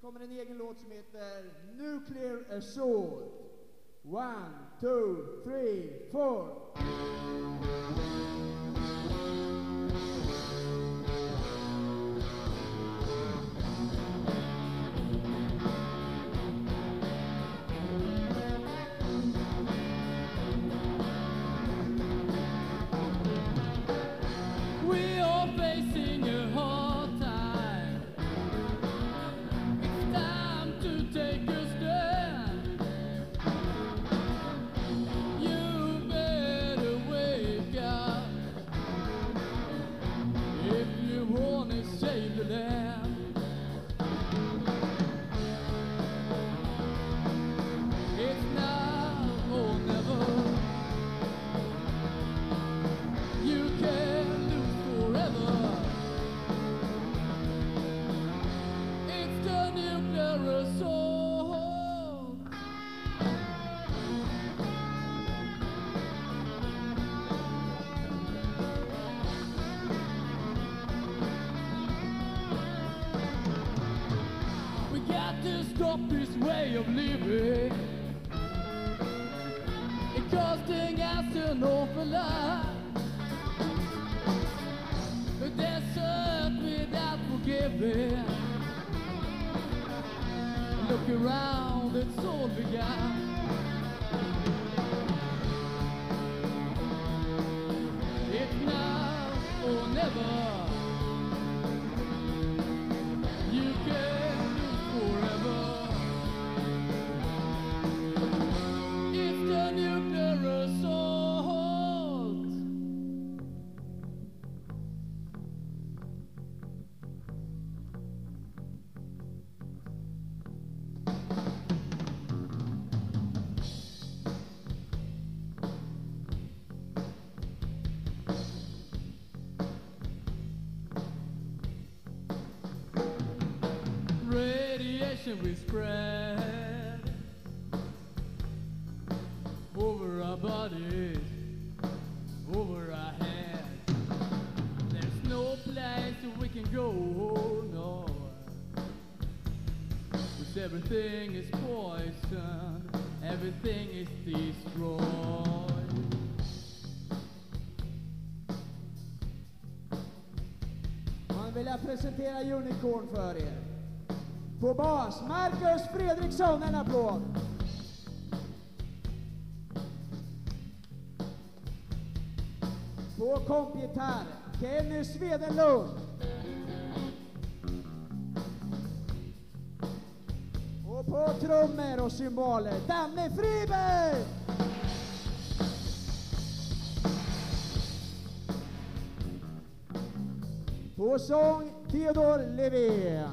kommer en egen låt som heter Nuclear Assault. 1, 2, 3, 4. We are facing a hard time. It's time to take a stand. You better wake up if you wanna save the land. It's now or never. You can lose forever. It's the nuclear assault. We got to stop this way of living. It's costing us an awful lot. A desert without forgiving. Look around, it's all begun. It's now or never. You can lose forever. It's the nuclear assault. Radiation will spread over our bodies, over our heads. There's no place we can go, no. 'Cause everything is poison, everything is destroyed. Man vill jag presentera Unicorn för er. På bas, Marcus Fredriksson, en applåd. På kompgitarr, Kenny Svedenlund. Och på trummor och cymbaler, Danne Friberg. På sång, Theodor Levén.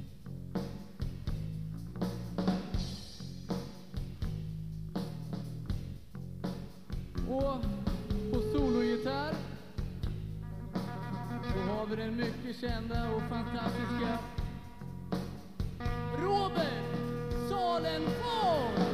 Och på sologitarr så har vi den mycket kända och fantastiska Robert Salenfors.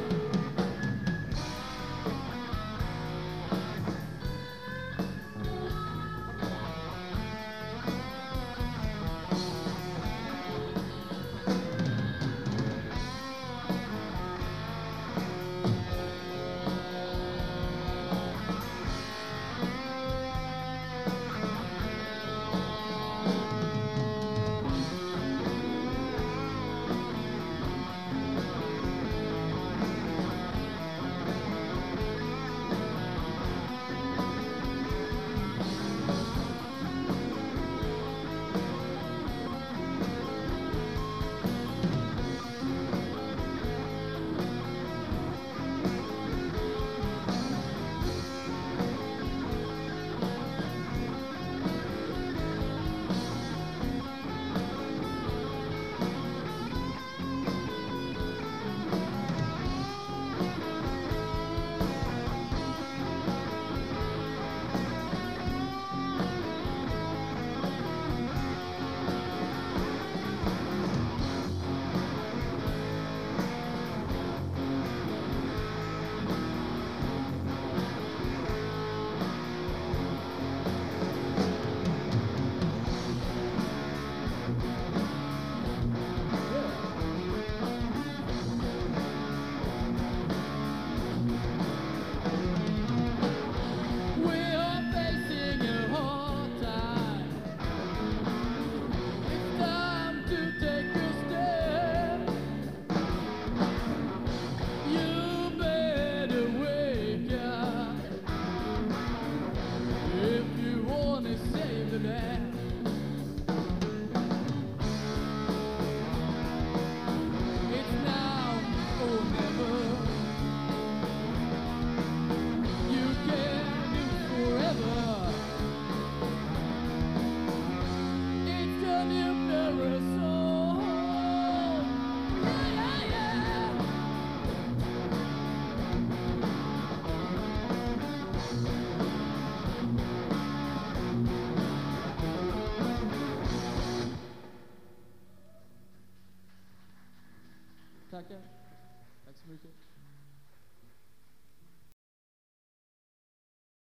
Tackar. Tack så mycket.